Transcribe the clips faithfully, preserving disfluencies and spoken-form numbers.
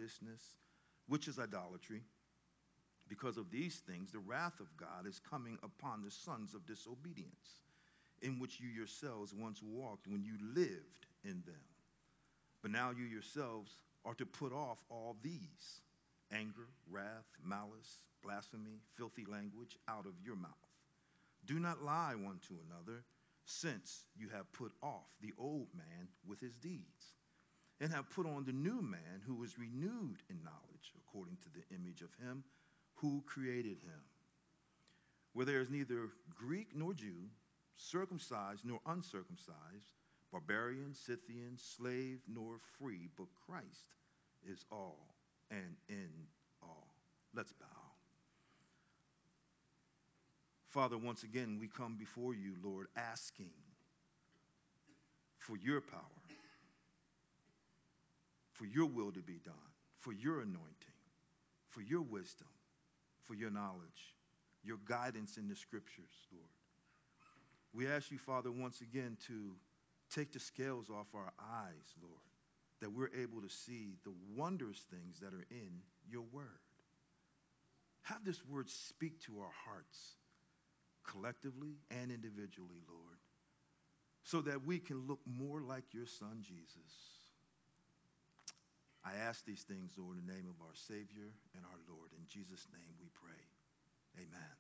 covetousness, which is idolatry. Because of these things, the wrath of God is coming upon the sons of disobedience, in which you yourselves once walked when you lived in them. But now you yourselves are to put off all these: anger, wrath, malice, blasphemy, filthy language out of your mouth. Do not lie one to another, since you have put off the old man with his deeds, and have put on the new man, who is renewed in knowledge according to the image of him who created him. Where there is neither Greek nor Jew, circumcised nor uncircumcised, barbarian, Scythian, slave nor free, but Christ is all and in all. Let's bow. Father, once again, we come before you, Lord, asking for your power, for your will to be done, for your anointing, for your wisdom, for your knowledge, your guidance in the scriptures, Lord. We ask you, Father, once again to take the scales off our eyes, Lord, that we're able to see the wondrous things that are in your word. Have this word speak to our hearts, collectively and individually, Lord, so that we can look more like your Son, Jesus. I ask these things, Lord, in the name of our Savior and our Lord. In Jesus' name we pray. Amen.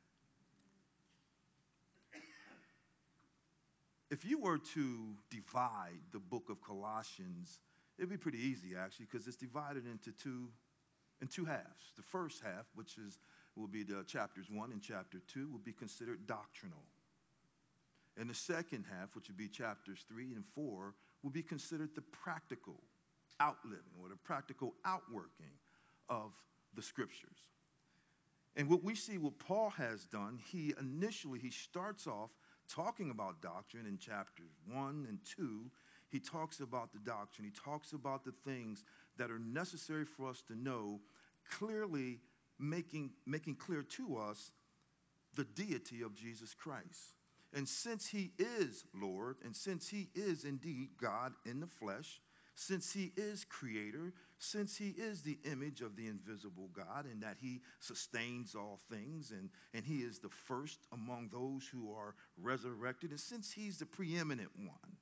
If you were to divide the book of Colossians, it'd be pretty easy, actually, because it's divided into two, in two halves. The first half, which is will be the chapters one and chapter two, will be considered doctrinal. And the second half, which would be chapters three and four, will be considered the practical outliving or the practical outworking of the scriptures. And what we see what Paul has done, he initially, he starts off talking about doctrine in chapters one and two. He talks about the doctrine. He talks about the things that are necessary for us to know, clearly making, making clear to us the deity of Jesus Christ. And since he is Lord, and since he is indeed God in the flesh, since he is creator, since he is the image of the invisible God, and that he sustains all things, and, and he is the first among those who are resurrected, and since he's the preeminent one,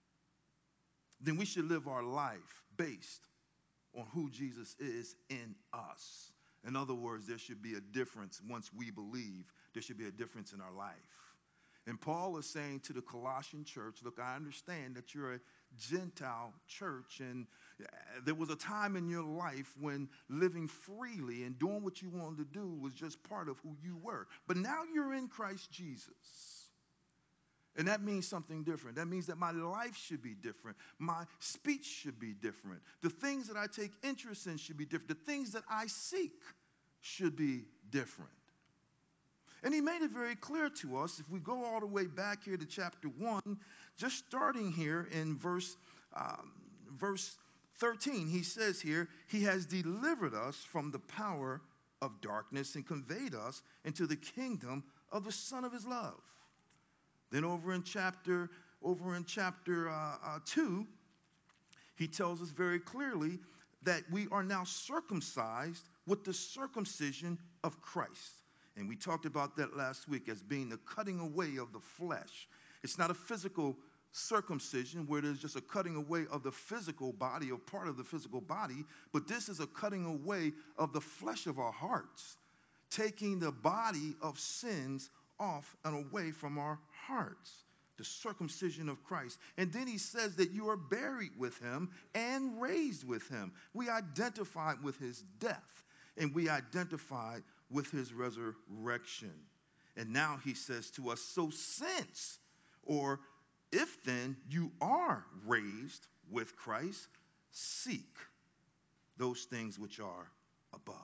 then we should live our life based on who Jesus is in us. In other words, there should be a difference once we believe. There should be a difference in our life. And Paul is saying to the Colossian church, look, I understand that you're a Gentile church, and there was a time in your life when living freely and doing what you wanted to do was just part of who you were. But now you're in Christ Jesus. And that means something different. That means that my life should be different. My speech should be different. The things that I take interest in should be different. The things that I seek should be different. And he made it very clear to us, if we go all the way back here to chapter one, just starting here in verse, um, verse thirteen, he says here, he has delivered us from the power of darkness and conveyed us into the kingdom of the Son of his love. Then over in chapter, over in chapter uh, uh, two, he tells us very clearly that we are now circumcised with the circumcision of Christ. And we talked about that last week as being the cutting away of the flesh. It's not a physical circumcision where there's just a cutting away of the physical body or part of the physical body, but this is a cutting away of the flesh of our hearts, taking the body of sins off and away from our hearts, the circumcision of Christ. And then he says that you are buried with him and raised with him. We identified with his death, and we identified with his resurrection. And now he says to us, so since, or if then you are raised with Christ, seek those things which are above.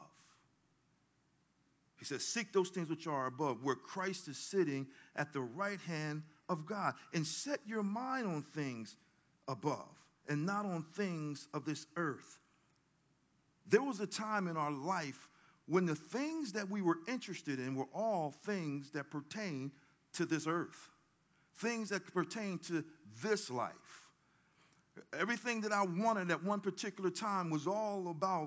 He says, seek those things which are above, where Christ is sitting at the right hand of God, and set your mind on things above and not on things of this earth. There was a time in our life when the things that we were interested in were all things that pertain to this earth, things that pertain to this life. Everything that I wanted at one particular time was all about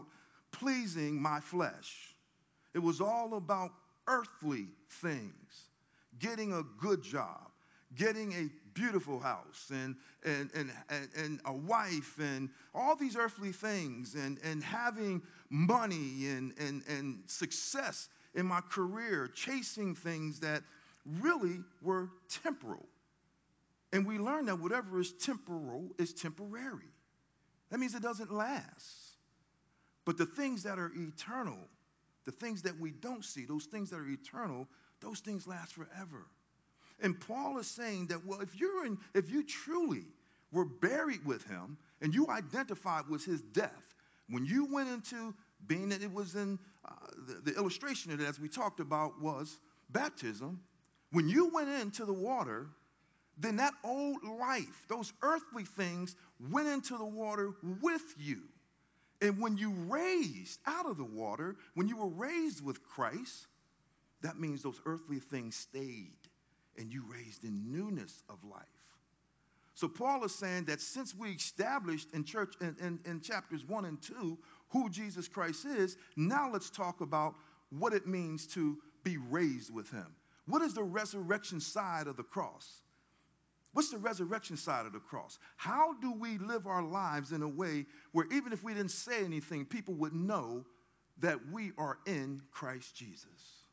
pleasing my flesh. It was all about earthly things, getting a good job, getting a beautiful house and, and, and, and, and a wife and all these earthly things and, and having money and, and, and success in my career, chasing things that really were temporal. And we learn that whatever is temporal is temporary. That means it doesn't last. But the things that are eternal, the things that we don't see, those things that are eternal, those things last forever. And Paul is saying that, well, if you're in, if you truly were buried with him and you identified with his death, when you went into being that it was in uh, the, the illustration of it, as we talked about, was baptism. When you went into the water, then that old life, those earthly things, went into the water with you. And when you raised out of the water, when you were raised with Christ, that means those earthly things stayed and you raised in newness of life. So Paul is saying that since we established in church in, in, in chapters one and two who Jesus Christ is, now let's talk about what it means to be raised with him. What is the resurrection side of the cross? What's the resurrection side of the cross? How do we live our lives in a way where even if we didn't say anything, people would know that we are in Christ Jesus?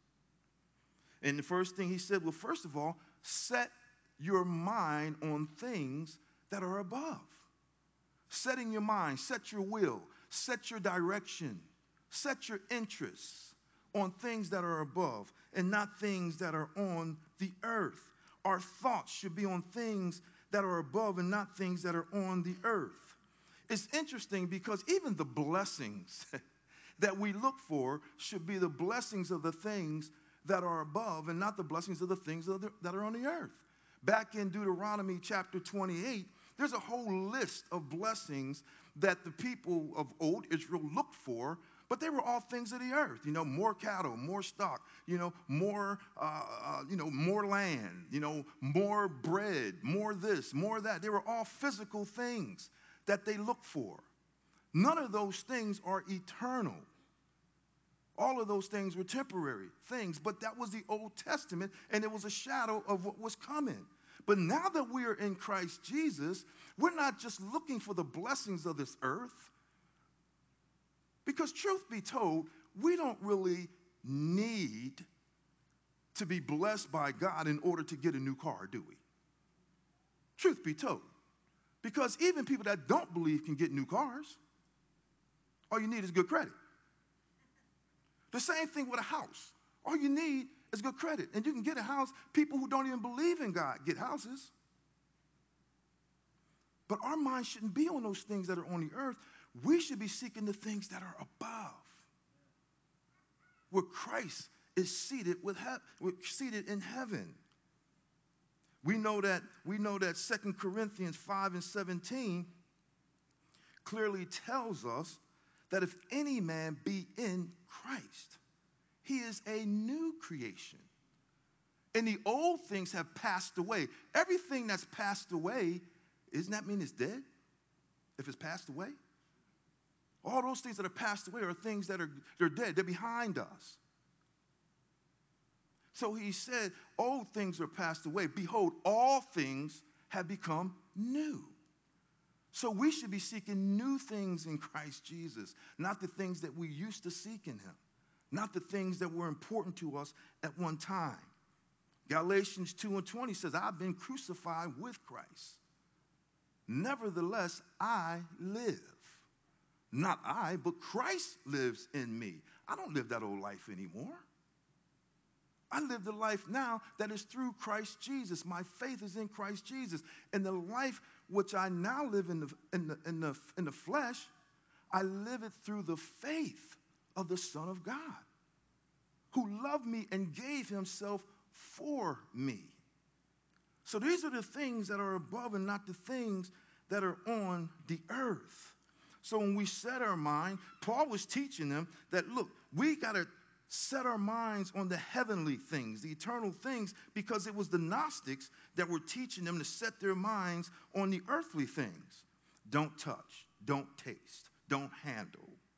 And the first thing he said, well, first of all, set your mind on things that are above. Setting your mind, set your will, set your direction, set your interests on things that are above and not things that are on the earth. Our thoughts should be on things that are above and not things that are on the earth. It's interesting because even the blessings that we look for should be the blessings of the things that are above and not the blessings of the things that are on the earth. Back in Deuteronomy chapter twenty-eight, there's a whole list of blessings that the people of old Israel looked for, but they were all things of the earth. You know, more cattle, more stock, you know, more, uh, uh, you know, more land, you know, more bread, more this, more that. They were all physical things that they looked for. None of those things are eternal. All of those things were temporary things, but that was the Old Testament, and it was a shadow of what was coming. But now that we are in Christ Jesus, we're not just looking for the blessings of this earth, because truth be told, we don't really need to be blessed by God in order to get a new car, do we? Truth be told. Because even people that don't believe can get new cars. All you need is good credit. The same thing with a house. All you need is good credit. And you can get a house. People who don't even believe in God get houses. But our mind shouldn't be on those things that are on the earth. We should be seeking the things that are above, where Christ is seated with he- seated in heaven. We know that we know that Second Corinthians five and seventeen clearly tells us that if any man be in Christ, he is a new creation. And the old things have passed away. Everything that's passed away, doesn't that mean it's dead? If it's passed away? All those things that are passed away are things that are they're dead. They're behind us. So he said, old things are passed away. Behold, all things have become new. So we should be seeking new things in Christ Jesus, not the things that we used to seek in him, not the things that were important to us at one time. Galatians two and twenty says, I've been crucified with Christ. Nevertheless, I live. Not I, but Christ lives in me. I don't live that old life anymore. I live the life now that is through Christ Jesus. My faith is in Christ Jesus. And the life which I now live in the, in the, in the, in the flesh, I live it through the faith of the Son of God, who loved me and gave himself for me. So these are the things that are above and not the things that are on the earth. So when we set our mind, Paul was teaching them that, look, we got to set our minds on the heavenly things, the eternal things, because it was the Gnostics that were teaching them to set their minds on the earthly things. Don't touch, don't taste, don't handle.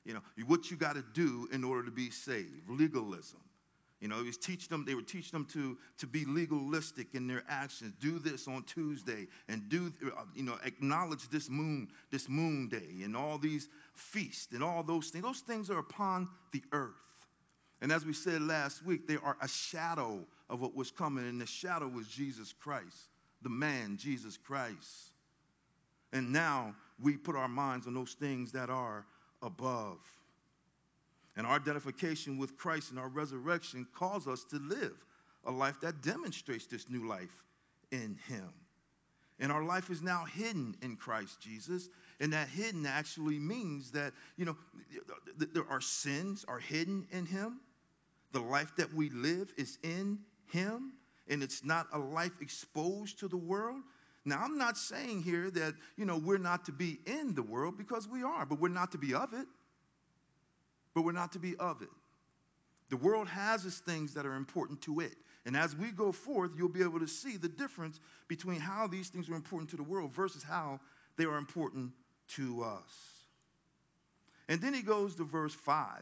You know, what you got to do in order to be saved, legalism. You know, he was teaching them, they were teaching them to, to be legalistic in their actions. Do this on Tuesday and do, uh, you know, acknowledge this moon, this moon day and all these feasts and all those things. Those things are upon the earth. And as we said last week, they are a shadow of what was coming. And the shadow was Jesus Christ, the man, Jesus Christ. And now we put our minds on those things that are above. And our identification with Christ and our resurrection calls us to live a life that demonstrates this new life in him. And our life is now hidden in Christ Jesus. And that hidden actually means that, you know, there are sins are hidden in him. The life that we live is in him. And it's not a life exposed to the world. Now, I'm not saying here that, you know, we're not to be in the world, because we are, but we're not to be of it. But we're not to be of it. The world has its things that are important to it. And as we go forth, you'll be able to see the difference between how these things are important to the world versus how they are important to us. And then he goes to verse five.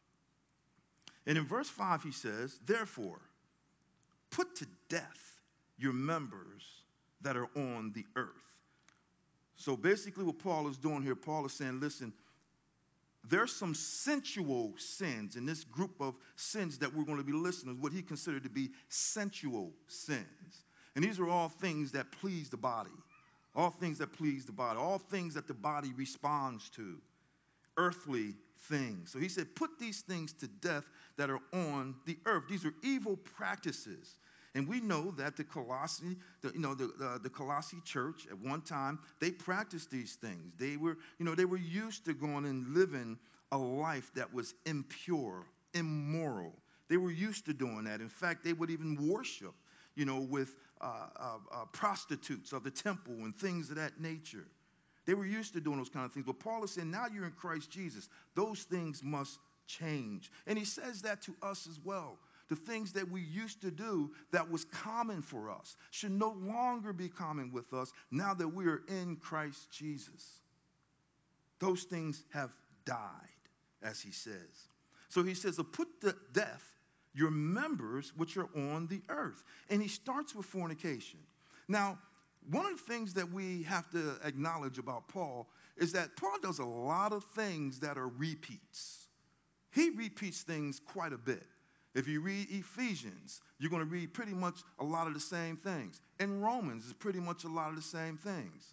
And in verse five, he says, therefore, put to death your members that are on the earth. So basically what Paul is doing here, Paul is saying, listen, there's some sensual sins in this group of sins that we're going to be listening to, what he considered to be sensual sins. And these are all things that please the body, all things that please the body, all things that the body responds to, earthly things. So he said, put these things to death that are on the earth. These are evil practices. And we know that the Colossae, the, you know, the, uh, the Colossae church at one time, they practiced these things. They were, you know, they were used to going and living a life that was impure, immoral. They were used to doing that. In fact, they would even worship, you know, with uh, uh, uh, prostitutes of the temple and things of that nature. They were used to doing those kind of things. But Paul is saying, now you're in Christ Jesus. Those things must change. And he says that to us as well. The things that we used to do that was common for us should no longer be common with us now that we are in Christ Jesus. Those things have died, as he says. So he says, to put to death your members which are on the earth. And he starts with fornication. Now, one of the things that we have to acknowledge about Paul is that Paul does a lot of things that are repeats. He repeats things quite a bit. If you read Ephesians, you're going to read pretty much a lot of the same things. In Romans, it's pretty much a lot of the same things.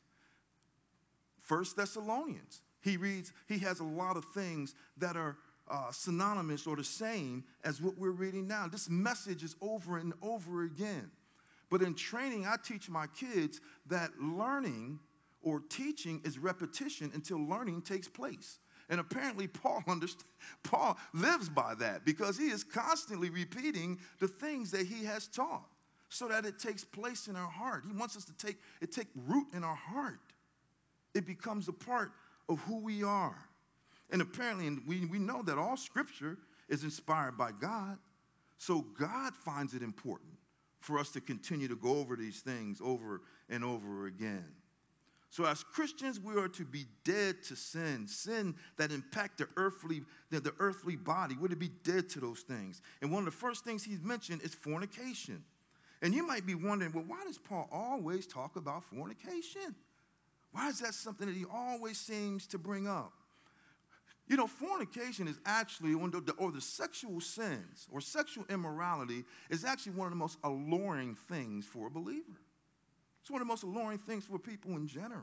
First Thessalonians, he reads, he has a lot of things that are uh, synonymous or the same as what we're reading now. This message is over and over again. But in training, I teach my kids that learning or teaching is repetition until learning takes place. And apparently Paul understand, Paul lives by that, because he is constantly repeating the things that he has taught so that it takes place in our heart. He wants us to take it take root in our heart. It becomes a part of who we are. And apparently, and we, we know that all scripture is inspired by God. So God finds it important for us to continue to go over these things over and over again. So as Christians, we are to be dead to sin, sin that impact the earthly, the, the earthly body. We're to be dead to those things. And one of the first things he's mentioned is fornication. And you might be wondering, well, why does Paul always talk about fornication? Why is that something that he always seems to bring up? You know, fornication is actually, or the, or the sexual sins or sexual immorality is actually one of the most alluring things for a believer. It's one of the most alluring things for people in general.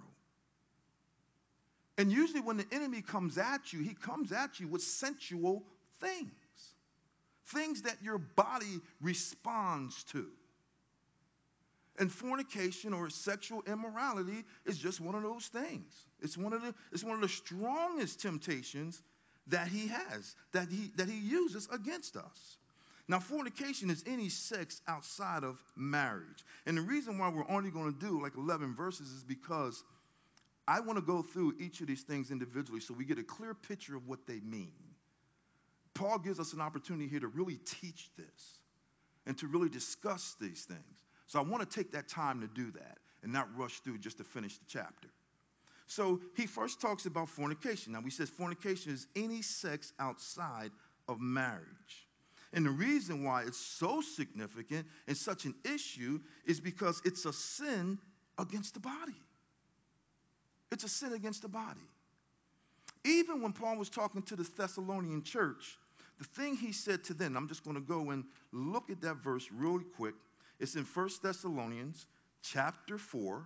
And usually when the enemy comes at you, he comes at you with sensual things. Things that your body responds to. And fornication or sexual immorality is just one of those things. It's one of the, it's one of the strongest temptations that he has, that he, that he uses against us. Now, fornication is any sex outside of marriage. And the reason why we're only going to do like eleven verses is because I want to go through each of these things individually so we get a clear picture of what they mean. Paul gives us an opportunity here to really teach this and to really discuss these things. So I want to take that time to do that and not rush through just to finish the chapter. So he first talks about fornication. Now, he says fornication is any sex outside of marriage. And the reason why it's so significant and such an issue is because it's a sin against the body. It's a sin against the body. Even when Paul was talking to the Thessalonian church, the thing he said to them, I'm just going to go and look at that verse really quick. It's in First Thessalonians chapter four.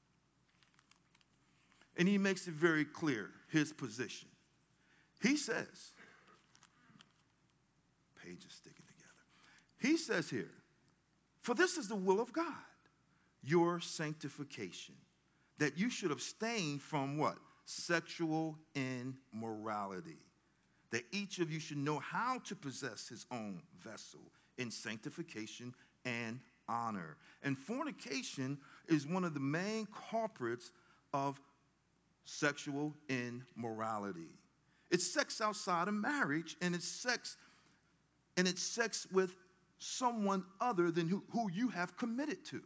And he makes it very clear, his position. He says, pages sticking together. He says here, for this is the will of God, your sanctification, that you should abstain from what? Sexual immorality. That each of you should know how to possess his own vessel in sanctification and honor. And fornication is one of the main culprits of sexual immorality. It's sex outside of marriage, and it's sex, and it's sex with someone other than who, who you have committed to.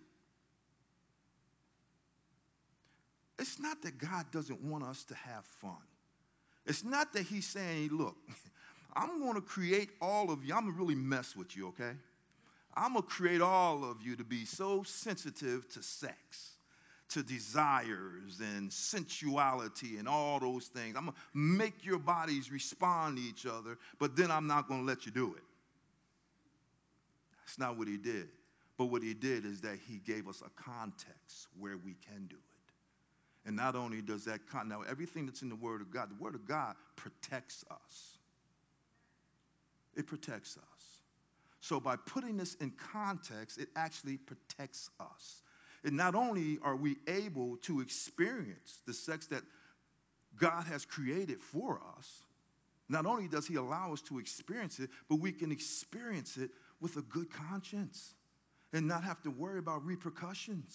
It's not that God doesn't want us to have fun. It's not that he's saying, look, I'm going to create all of you. I'm going to really mess with you, okay? I'm going to create all of you to be so sensitive to sex, to desires and sensuality and all those things. I'm going to make your bodies respond to each other, but then I'm not going to let you do it. That's not what he did. But what he did is that he gave us a context where we can do it. And not only does that, con- now everything that's in the Word of God, the Word of God protects us. It protects us. So by putting this in context, it actually protects us. And not only are we able to experience the sex that God has created for us, not only does he allow us to experience it, but we can experience it with a good conscience and not have to worry about repercussions.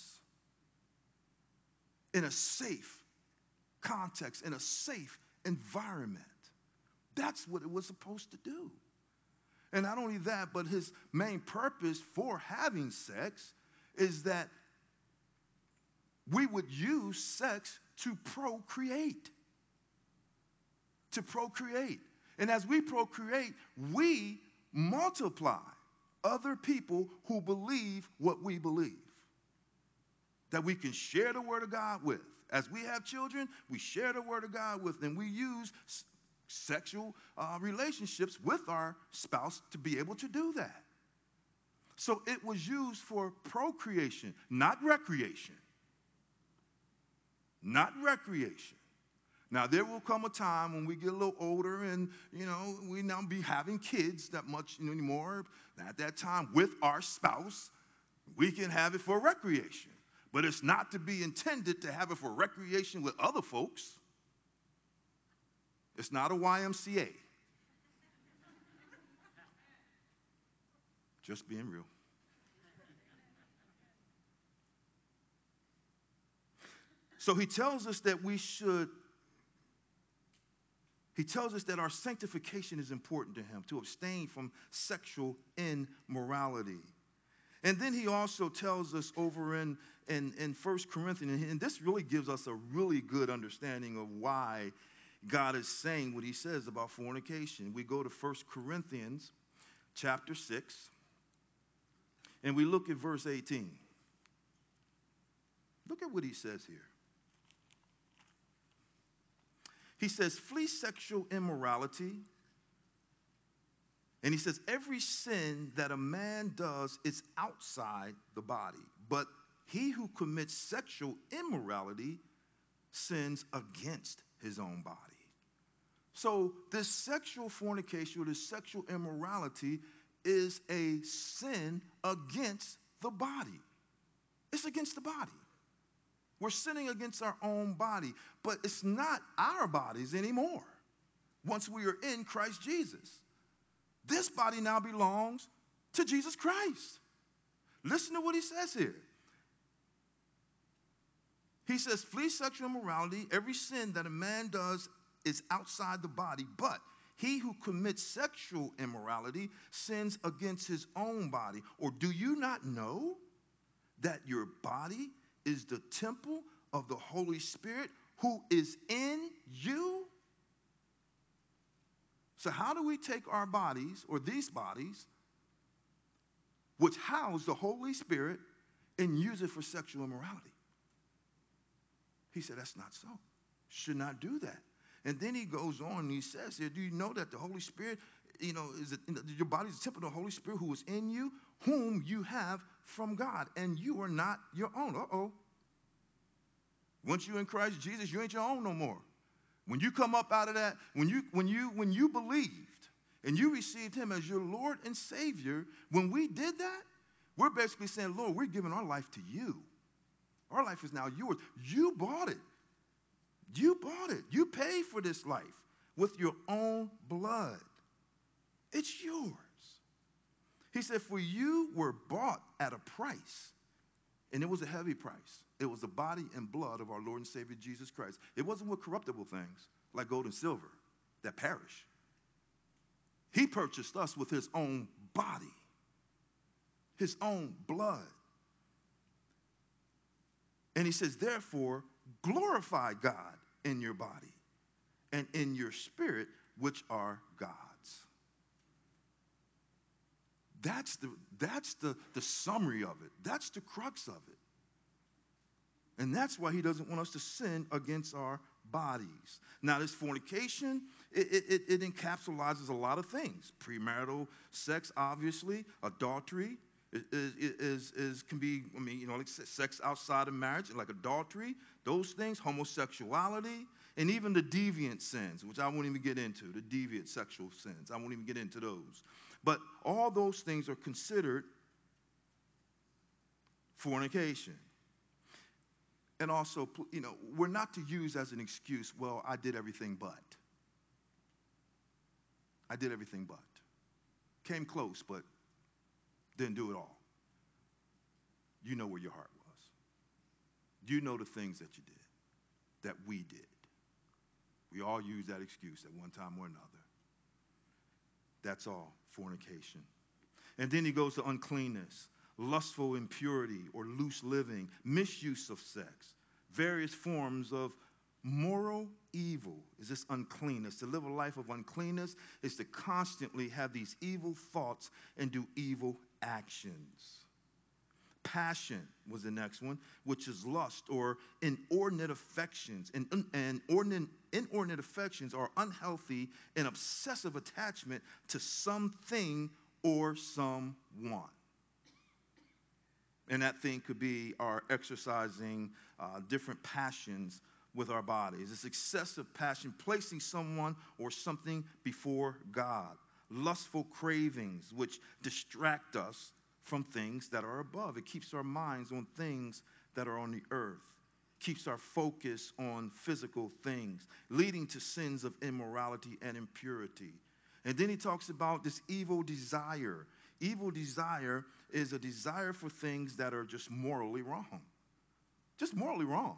In a safe context, in a safe environment. That's what it was supposed to do. And not only that, but his main purpose for having sex is that we would use sex to procreate. To procreate. And as we procreate, we multiply other people who believe what we believe. That we can share the Word of God with. As we have children, we share the Word of God with them. We use s- sexual uh, relationships with our spouse to be able to do that. So it was used for procreation, not recreation. Not recreation. Now, there will come a time when we get a little older and, you know, we now be having kids that much anymore. At that time, with our spouse, we can have it for recreation. But it's not to be intended to have it for recreation with other folks. It's not a Y M C A. Just being real. So he tells us that we should, he tells us that our sanctification is important to him, to abstain from sexual immorality. And then he also tells us over in, in, in First Corinthians, and this really gives us a really good understanding of why God is saying what he says about fornication. We go to First Corinthians chapter six, and we look at verse eighteen. Look at what he says here. He says, flee sexual immorality. And he says, every sin that a man does is outside the body. But he who commits sexual immorality sins against his own body. So this sexual fornication or this sexual immorality is a sin against the body. It's against the body. We're sinning against our own body. But it's not our bodies anymore once we are in Christ Jesus. This body now belongs to Jesus Christ. Listen to what he says here. He says, flee sexual immorality. Every sin that a man does is outside the body, but he who commits sexual immorality sins against his own body. Or do you not know that your body is the temple of the Holy Spirit who is in you. So how do we take our bodies, or these bodies, which house the Holy Spirit, and use it for sexual immorality? He said, that's not so. Should not do that. And then he goes on and he says here, do you know that the Holy Spirit, you know, is a, your body is a temple of the Holy Spirit who is in you, whom you have from God, and you are not your own. Uh-oh. Once you're in Christ Jesus, you ain't your own no more. When you come up out of that, when you when you when you believed and you received him as your Lord and Savior, when we did that, we're basically saying, Lord, we're giving our life to you. Our life is now yours. You bought it. You bought it. You paid for this life with your own blood. It's yours. He said, for you were bought at a price, and it was a heavy price. It was the body and blood of our Lord and Savior Jesus Christ. It wasn't with corruptible things like gold and silver that perish. He purchased us with his own body, his own blood. And he says, therefore, glorify God in your body and in your spirit, which are God's. That's the, that's the, the summary of it. That's the crux of it. And that's why he doesn't want us to sin against our bodies. Now, this fornication, it, it, it encapsulates a lot of things. Premarital sex, obviously, adultery, Is, is, is, can be, I mean, you know, like sex outside of marriage, like adultery, those things, homosexuality, and even the deviant sins, which I won't even get into, the deviant sexual sins. I won't even get into those. But all those things are considered fornication. And also, you know, we're not to use as an excuse, well, I did everything but. I did everything but. Came close, but didn't do it all. You know where your heart was. You know the things that you did, that we did. We all use that excuse at one time or another. That's all, fornication. And then he goes to uncleanness, lustful impurity or loose living, misuse of sex, various forms of moral evil is this uncleanness. To live a life of uncleanness is to constantly have these evil thoughts and do evil actions. Passion was the next one, which is lust or inordinate affections. And, and inordinate, inordinate affections are unhealthy and obsessive attachment to something or someone. And that thing could be our exercising uh, different passions with our bodies. It's excessive passion, placing someone or something before God. Lustful cravings, which distract us from things that are above. It keeps our minds on things that are on the earth. Keeps our focus on physical things, leading to sins of immorality and impurity. And then he talks about this evil desire. Evil desire is a desire for things that are just morally wrong. Just morally wrong.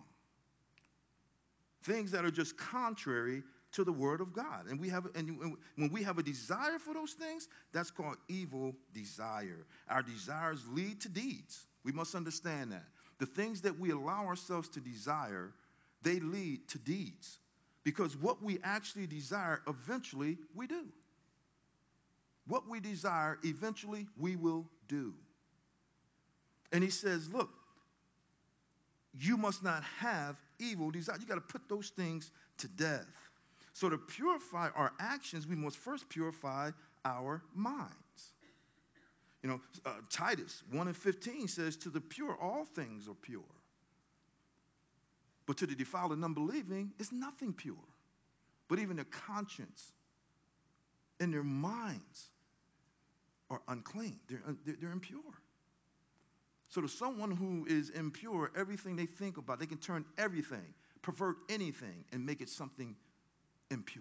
Things that are just contrary to the word of God. And we have, and when we have a desire for those things, that's called evil desire. Our desires lead to deeds. We must understand that. The things that we allow ourselves to desire, they lead to deeds. Because what we actually desire, eventually we do. What we desire, eventually we will do. And he says, look, you must not have evil desire. You got to put those things to death. So to purify our actions, we must first purify our minds. You know, uh, Titus one and fifteen says, to the pure, all things are pure. But to the defiled and unbelieving is nothing pure. But even their conscience and their minds are unclean. They're, they're, they're impure. So to someone who is impure, everything they think about, they can turn everything, pervert anything, and make it something impure.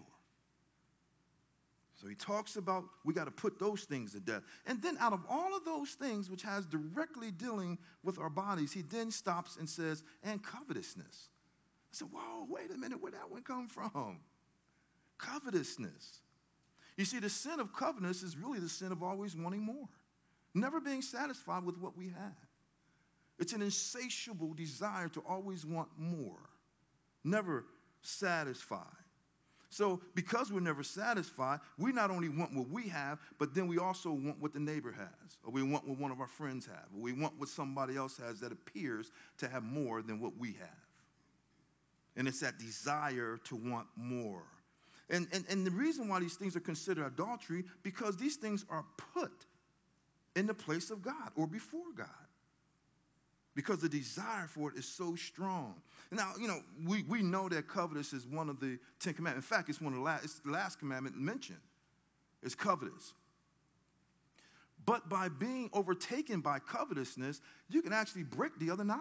So he talks about we got to put those things to death. And then out of all of those things, which has directly dealing with our bodies, he then stops and says, and covetousness. I said, whoa, wait a minute, where'd that one come from? Covetousness. You see, the sin of covetousness is really the sin of always wanting more, never being satisfied with what we have. It's an insatiable desire to always want more, never satisfied. So because we're never satisfied, we not only want what we have, but then we also want what the neighbor has, or we want what one of our friends have, or we want what somebody else has that appears to have more than what we have. And it's that desire to want more. And, and, and the reason why these things are considered adultery, because these things are put in the place of God or before God. Because the desire for it is so strong. Now, you know, we, we know that covetous is one of the Ten Commandments. In fact, it's one of the last, it's the last commandment mentioned. It's covetous. But by being overtaken by covetousness, you can actually break the other nine.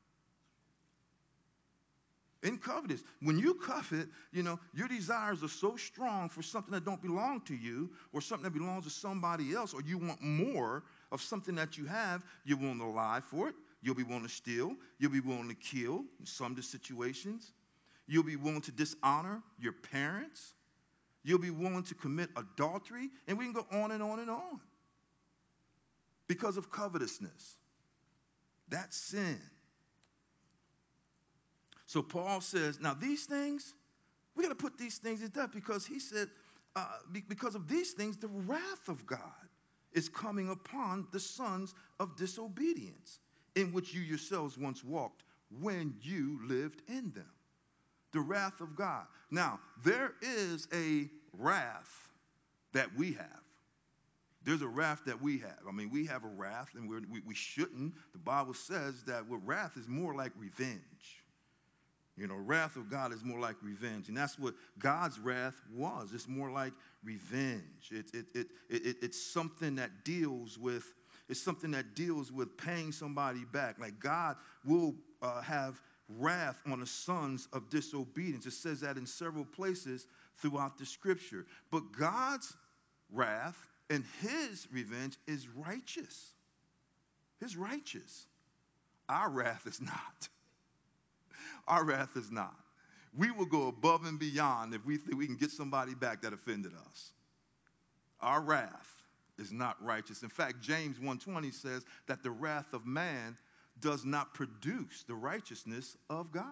In covetous, when you covet, you know, your desires are so strong for something that don't belong to you, or something that belongs to somebody else, or you want more of something that you have, you're willing to lie for it. You'll be willing to steal. You'll be willing to kill in some of the situations. You'll be willing to dishonor your parents. You'll be willing to commit adultery. And we can go on and on and on. Because of covetousness. That's sin. So Paul says, now these things, we got to put these things in death, because he said, uh, because of these things, the wrath of God is coming upon the sons of disobedience, in which you yourselves once walked when you lived in them. The wrath of God. Now, there is a wrath that we have. There's a wrath that we have. I mean, we have a wrath, and we're, we, we shouldn't. The Bible says that what wrath is more like revenge. You know, wrath of God is more like revenge. And that's what God's wrath was. It's more like revenge. It, it, it, it, it's something that deals with It's something that deals with paying somebody back. Like God will uh, have wrath on the sons of disobedience. It says that in several places throughout the scripture. But God's wrath and his revenge is righteous. His righteous. Our wrath is not. Our wrath is not. We will go above and beyond if we think we can get somebody back that offended us. Our wrath is not righteous. In fact, James one twenty says that the wrath of man does not produce the righteousness of God.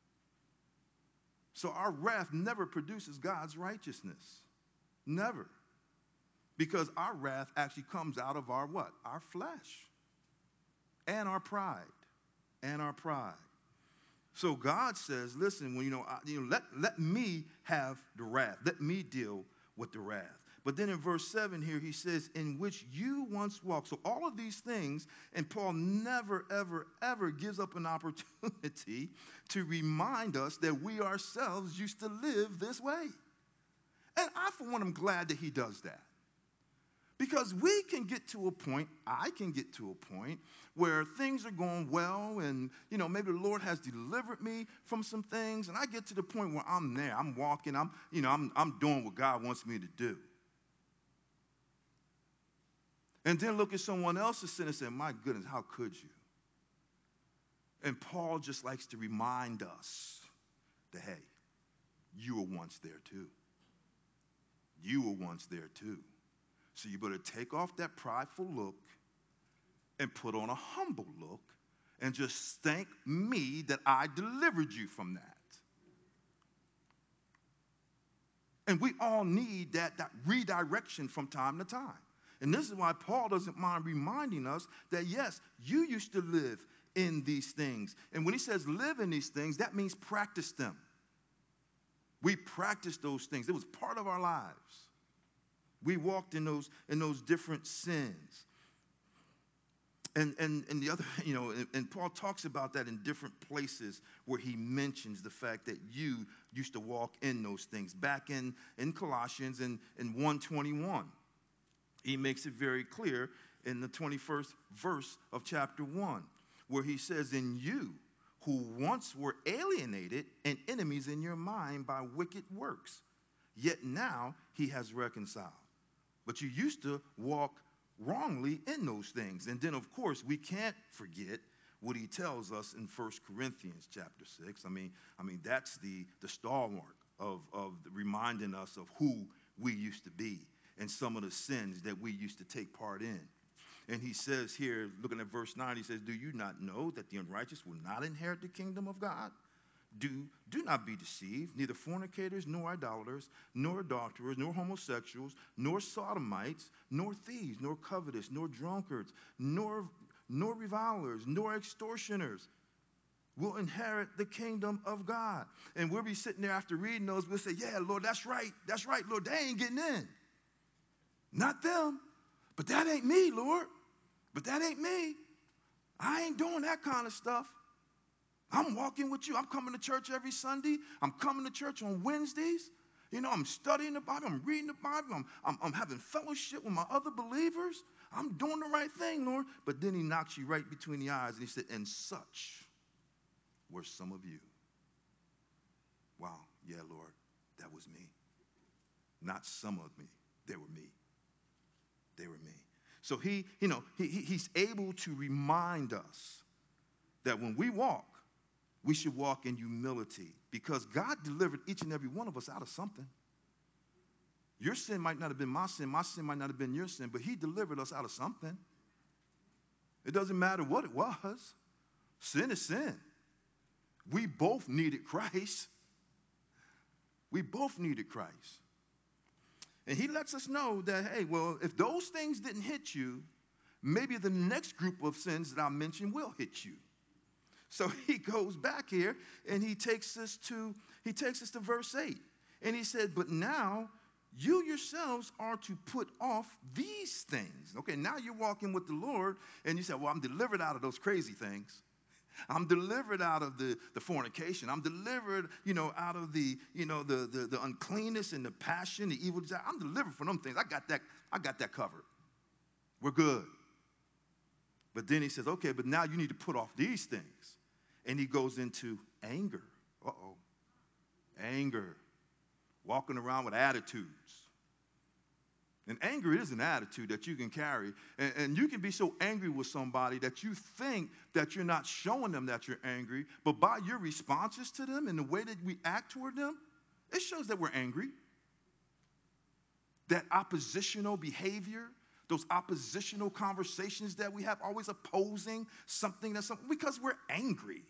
So our wrath never produces God's righteousness. Never. Because our wrath actually comes out of our what? Our flesh. And our pride. And our pride. So God says, listen, when you know, I, you know let, let me have the wrath. Let me deal with the wrath. But then in verse seven here, he says, in which you once walked. So all of these things, and Paul never, ever, ever gives up an opportunity to remind us that we ourselves used to live this way. And I, for one, am glad that he does that. Because we can get to a point, I can get to a point, where things are going well, and, you know, maybe the Lord has delivered me from some things, and I get to the point where I'm there, I'm walking, I'm, you know, I'm, I'm doing what God wants me to do. And then look at someone else's sin and say, my goodness, how could you? And Paul just likes to remind us that, hey, you were once there too. You were once there too. So you better take off that prideful look and put on a humble look and just thank me that I delivered you from that. And we all need that, that redirection from time to time. And this is why Paul doesn't mind reminding us that, yes, you used to live in these things. And when he says live in these things, that means practice them. We practiced those things. It was part of our lives. We walked in those, in those different sins. And, and, and the other, you know, and, and Paul talks about that in different places where he mentions the fact that you used to walk in those things. Back in, in Colossians in, in one twenty-one, he makes it very clear in the twenty-first verse of chapter one, where he says, in you who once were alienated and enemies in your mind by wicked works, yet now he has reconciled. But you used to walk wrongly in those things. And then, of course, we can't forget what he tells us in First Corinthians chapter six. I mean, I mean that's the, the stalwart of, of reminding us of who we used to be and some of the sins that we used to take part in. And he says here, looking at verse nine, he says, do you not know that the unrighteous will not inherit the kingdom of God? Do, do not be deceived, neither fornicators, nor idolaters, nor adulterers, nor homosexuals, nor sodomites, nor thieves, nor covetous, nor drunkards, nor, nor revilers, nor extortioners will inherit the kingdom of God. And we'll be sitting there after reading those, we'll say, yeah, Lord, that's right. That's right, Lord. They ain't getting in. Not them. But that ain't me, Lord. But that ain't me. I ain't doing that kind of stuff. I'm walking with you. I'm coming to church every Sunday. I'm coming to church on Wednesdays. You know, I'm studying the Bible. I'm reading the Bible. I'm, I'm, I'm having fellowship with my other believers. I'm doing the right thing, Lord. But then he knocks you right between the eyes and he said, and such were some of you. Wow, yeah, Lord, that was me. Not some of me. They were me. They were me. So he, you know, he, he, he's able to remind us that when we walk, we should walk in humility because God delivered each and every one of us out of something. Your sin might not have been my sin. My sin might not have been your sin, but he delivered us out of something. It doesn't matter what it was. Sin is sin. We both needed Christ. We both needed Christ. And he lets us know that, hey, well, if those things didn't hit you, maybe the next group of sins that I mentioned will hit you. So he goes back here and he takes us to he takes us to verse eight. And he said, but now you yourselves are to put off these things. Okay, now you're walking with the Lord and you say, well, I'm delivered out of those crazy things. I'm delivered out of the, the fornication. I'm delivered, you know, out of the, you know, the, the, the uncleanness and the passion, the evil desire. I'm delivered from them things. I got that, I got that covered. We're good. But then he says, okay, but now you need to put off these things. And he goes into anger. Uh-oh. Anger. Walking around with attitudes. And anger is an attitude that you can carry. And, and you can be so angry with somebody that you think that you're not showing them that you're angry. But by your responses to them and the way that we act toward them, it shows that we're angry. That oppositional behavior, those oppositional conversations that we have, always opposing something that's something, because we're angry.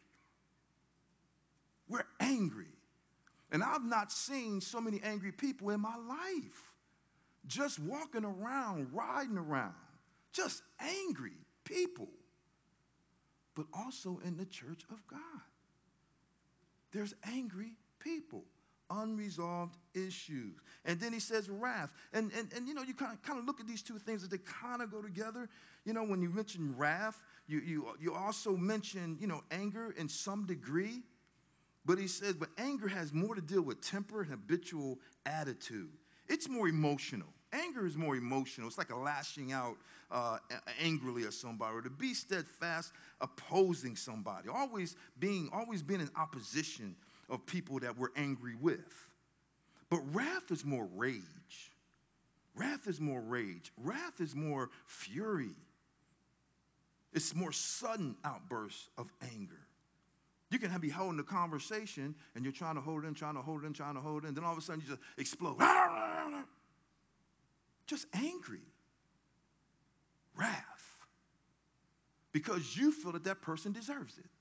We're angry. And I've not seen so many angry people in my life. Just walking around, riding around, just angry people. But also in the church of God. There's angry people, unresolved issues. And then he says wrath. And, and, and you know, you kind of, kind of look at these two things that they kind of go together. You know, when you mention wrath, you, you, you also mention, you know, anger in some degree. But he says, but anger has more to deal with temper and habitual attitude. It's more emotional. Anger is more emotional. It's like a lashing out uh, angrily at somebody, or to be steadfast, opposing somebody, always being, always being in opposition of people that we're angry with. But wrath is more rage. Wrath is more rage. Wrath is more fury. It's more sudden outbursts of anger. You can be holding a conversation and you're trying to hold it in, trying to hold it in, trying to hold it in. Then all of a sudden you just explode. Just angry. Wrath. Because you feel that that person deserves it.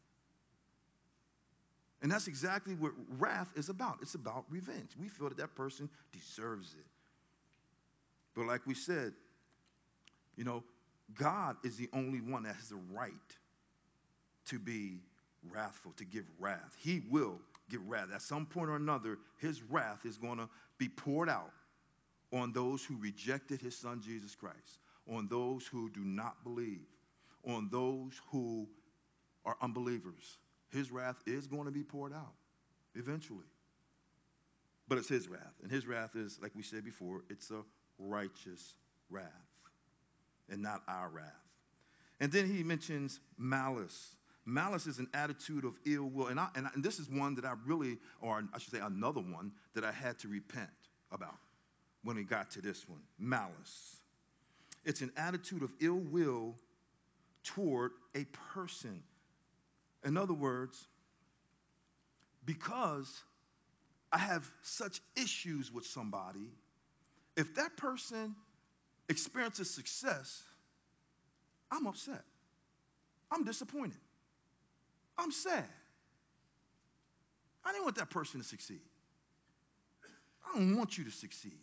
And that's exactly what wrath is about. It's about revenge. We feel that that person deserves it. But like we said, you know, God is the only one that has the right to be wrathful, to give wrath. He will give wrath. At some point or another, his wrath is going to be poured out on those who rejected his son, Jesus Christ, on those who do not believe, on those who are unbelievers. His wrath is going to be poured out eventually. But it's his wrath. And his wrath is, like we said before, it's a righteous wrath and not our wrath. And then he mentions malice. Malice is an attitude of ill will. And, I, and, I, and this is one that I really, or I should say another one, that I had to repent about when we got to this one. Malice. It's an attitude of ill will toward a person. In other words, because I have such issues with somebody, if that person experiences success, I'm upset. I'm disappointed. I'm sad. I didn't want that person to succeed. I don't want you to succeed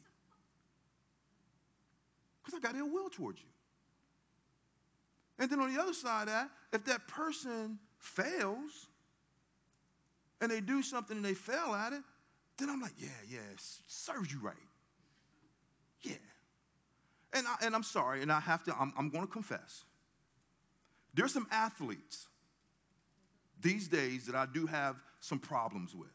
because I got ill will towards you. And then on the other side of that, if that person fails and they do something and they fail at it, then I'm like, yeah, yeah, serves you right. Yeah. And, I, and I'm sorry, and I have to, I'm, I'm going to confess. There's some athletes these days that I do have some problems with.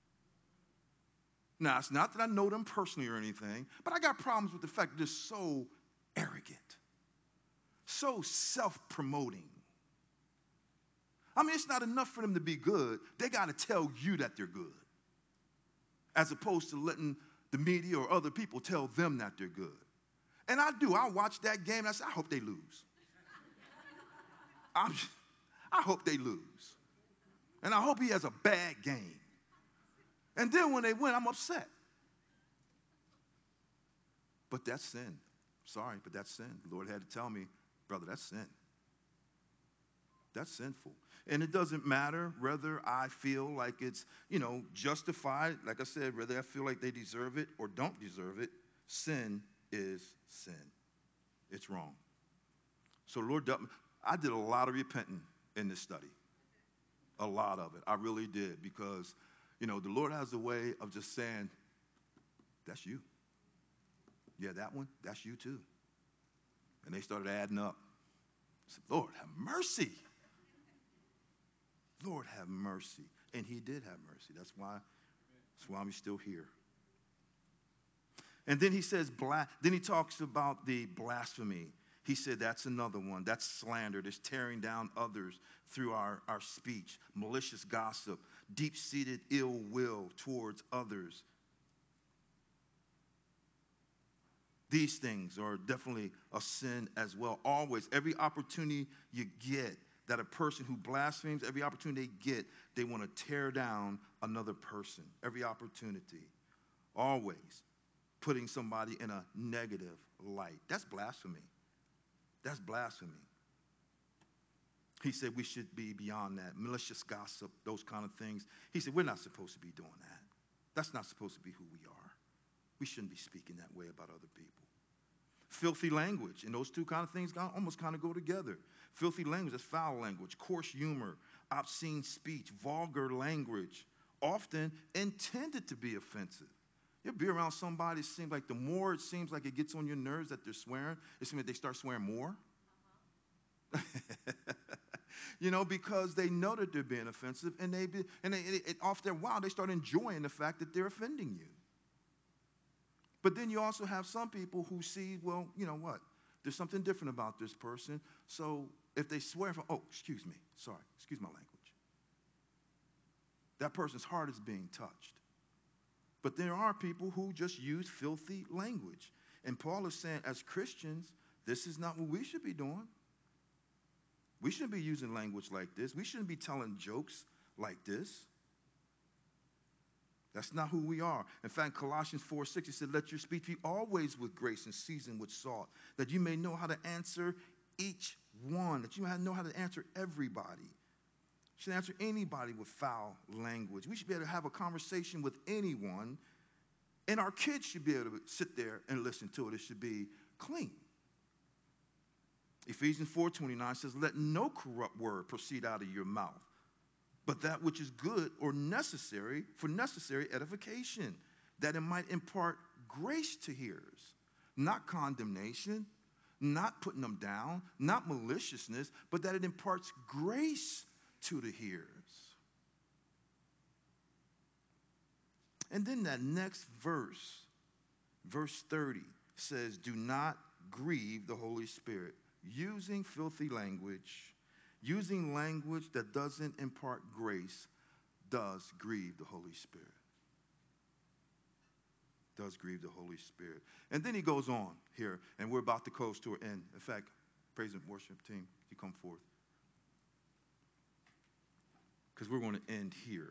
Now, it's not that I know them personally or anything, but I got problems with the fact that they're so arrogant, so self-promoting. I mean, it's not enough for them to be good. They got to tell you that they're good, as opposed to letting the media or other people tell them that they're good. And I do. I watch that game, and I say, I hope they lose. I'm, I hope they lose. And I hope he has a bad game. And then when they win, I'm upset. But that's sin. Sorry, but that's sin. The Lord had to tell me, brother, that's sin. That's sinful. And it doesn't matter whether I feel like it's, you know, justified. Like I said, whether I feel like they deserve it or don't deserve it, sin is sin. It's wrong. So Lord, I did a lot of repenting in this study. A lot of it. I really did, because, you know, the Lord has a way of just saying, that's you. Yeah, that one, that's you too. And they started adding up. I said, Lord, have mercy. Lord, have mercy. And he did have mercy. That's why, that's why I'm still here. And then he says, bla- then he talks about the blasphemy. He said that's another one. That's slander. That's tearing down others through our, our speech. Malicious gossip. Deep-seated ill will towards others. These things are definitely a sin as well. Always, every opportunity you get that a person who blasphemes, every opportunity they get, they want to tear down another person. Every opportunity. Always putting somebody in a negative light. That's blasphemy. That's blasphemy. He said we should be beyond that. Malicious gossip, those kind of things. He said we're not supposed to be doing that. That's not supposed to be who we are. We shouldn't be speaking that way about other people. Filthy language, and those two kind of things almost kind of go together. Filthy language, that's foul language. Coarse humor, obscene speech, vulgar language, often intended to be offensive. You'll be around somebody, it seems like the more it seems like it gets on your nerves that they're swearing, it seems like they start swearing more. Uh-huh. You know, because they know that they're being offensive, and they be, and they, it, it, after a while they start enjoying the fact that they're offending you. But then you also have some people who see, well, you know what? There's something different about this person. So if they swear, from, oh, excuse me, sorry, excuse my language. That person's heart is being touched. But there are people who just use filthy language. And Paul is saying, as Christians, this is not what we should be doing. We shouldn't be using language like this. We shouldn't be telling jokes like this. That's not who we are. In fact, Colossians four six, he said, let your speech be always with grace and seasoned with salt, that you may know how to answer each one, that you may know how to answer everybody. You should answer anybody with foul language. We should be able to have a conversation with anyone, and our kids should be able to sit there and listen to it. It should be clean. Ephesians four twenty-nine says, let no corrupt word proceed out of your mouth, but that which is good or necessary for necessary edification, that it might impart grace to hearers, not condemnation, not putting them down, not maliciousness, but that it imparts grace to the hearers. And then that next verse, verse thirty, says, do not grieve the Holy Spirit. Using filthy language, using language that doesn't impart grace, does grieve the Holy Spirit. Does grieve the Holy Spirit. And then he goes on here, and we're about to close to an end. In fact, praise and worship team, you come forth. Because we're going to end here.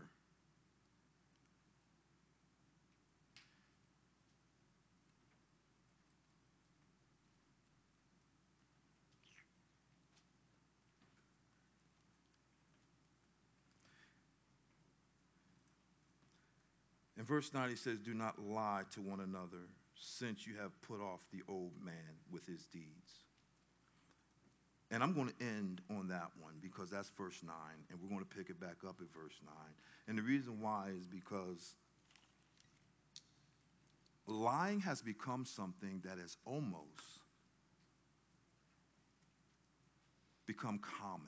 In verse nine, he says, do not lie to one another, since you have put off the old man with his deeds. And I'm going to end on that one because that's verse nine, and we're going to pick it back up at verse nine. And the reason why is because lying has become something that has almost become common,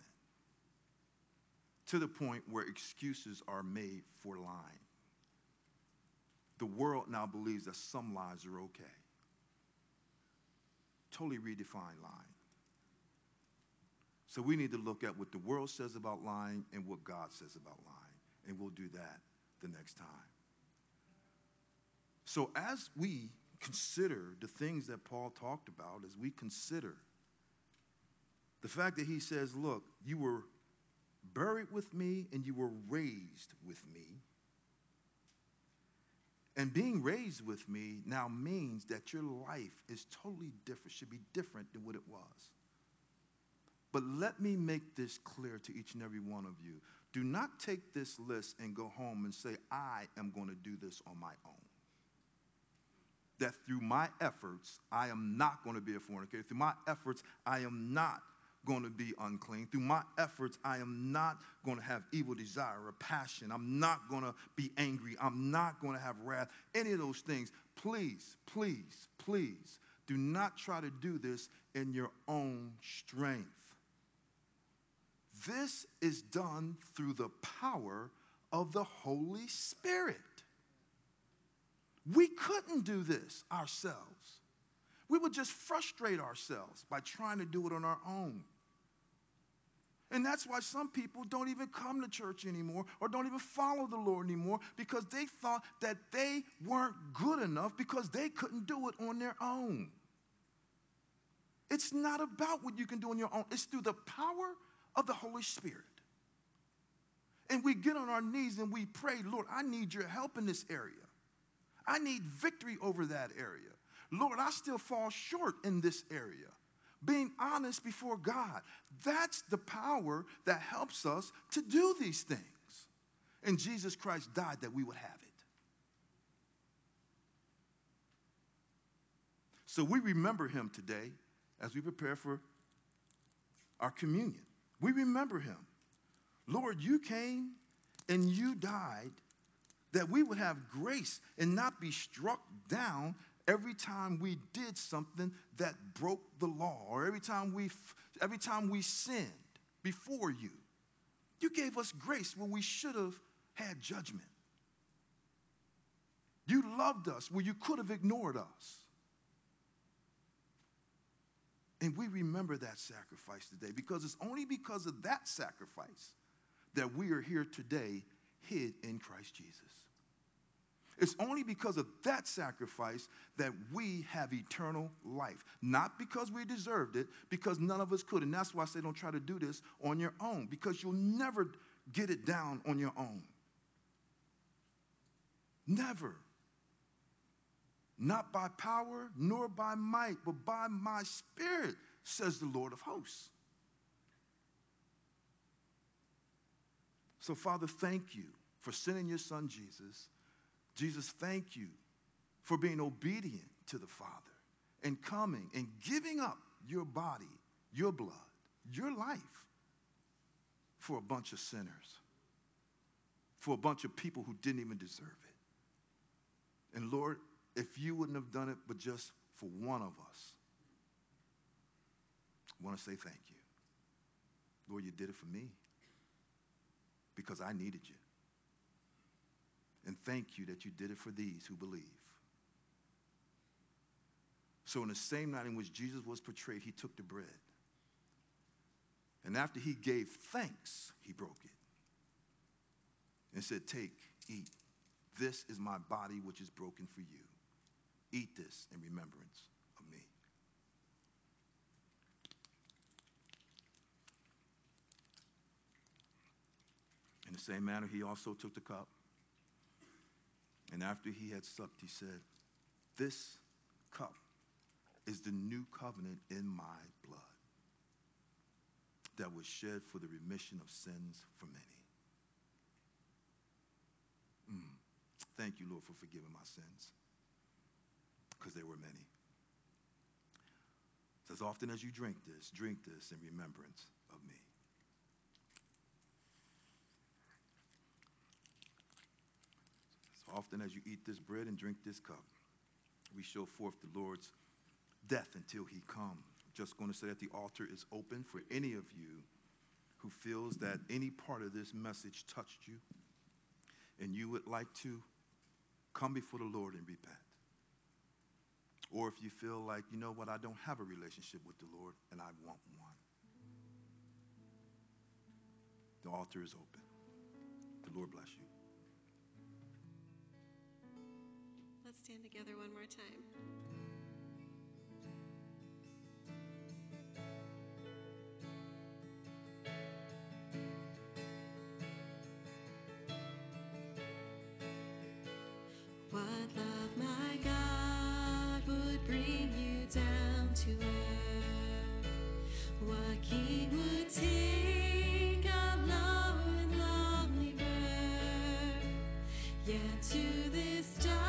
to the point where excuses are made for lying. The world now believes that some lies are okay. Totally redefine lying. So we need to look at what the world says about lying and what God says about lying. And we'll do that the next time. So as we consider the things that Paul talked about, as we consider the fact that he says, look, you were buried with me and you were raised with me. And being raised with me now means that your life is totally different, should be different than what it was. But let me make this clear to each and every one of you. Do not take this list and go home and say, I am going to do this on my own. That through my efforts, I am not going to be a fornicator. Through my efforts, I am not going to be unclean. Through my efforts, I am not going to have evil desire or passion. I'm not going to be angry. I'm not going to have wrath. Any of those things. Please, please, please do not try to do this in your own strength. This is done through the power of the Holy Spirit. We couldn't do this ourselves. We would just frustrate ourselves by trying to do it on our own. And that's why some people don't even come to church anymore or don't even follow the Lord anymore, because they thought that they weren't good enough because they couldn't do it on their own. It's not about what you can do on your own. It's through the power of the Holy Spirit. And we get on our knees and we pray, Lord, I need your help in this area. I need victory over that area. Lord, I still fall short in this area. Being honest before God, that's the power that helps us to do these things. And Jesus Christ died that we would have it. So we remember him today as we prepare for our communion. We remember him. Lord, you came and you died that we would have grace and not be struck down every time we did something that broke the law, or every time we every time we sinned before you. You gave us grace where we should have had judgment. You loved us where you could have ignored us. And we remember that sacrifice today, because it's only because of that sacrifice that we are here today, hid in Christ Jesus. It's only because of that sacrifice that we have eternal life. Not because we deserved it, because none of us could. And that's why I say don't try to do this on your own, because you'll never get it down on your own. Never. Not by power, nor by might, but by my Spirit, says the Lord of hosts. So, Father, thank you for sending your son, Jesus. Jesus, thank you for being obedient to the Father and coming and giving up your body, your blood, your life for a bunch of sinners, for a bunch of people who didn't even deserve it. And Lord, if you wouldn't have done it but just for one of us, I want to say thank you. Lord, you did it for me because I needed you. And thank you that you did it for these who believe. So in the same night in which Jesus was betrayed, he took the bread. And after he gave thanks, he broke it and said, take, eat. This is my body which is broken for you. Eat this in remembrance of me. In the same manner, he also took the cup. And after he had supped, he said, this cup is the new covenant in my blood that was shed for the remission of sins for many. Mm. thank you, Lord, for forgiving my sins, because there were many. So as often as you drink this, drink this in remembrance of me. As often as you eat this bread and drink this cup, we show forth the Lord's death until he come. Just going to say that the altar is open for any of you who feels that any part of this message touched you and you would like to come before the Lord and repent. Or if you feel like, you know what, I don't have a relationship with the Lord and I want one. The altar is open. The Lord bless you. Let's stand together one more time. What love, my God, would bring you down to earth? What king would take a low and lonely birth? Yet to this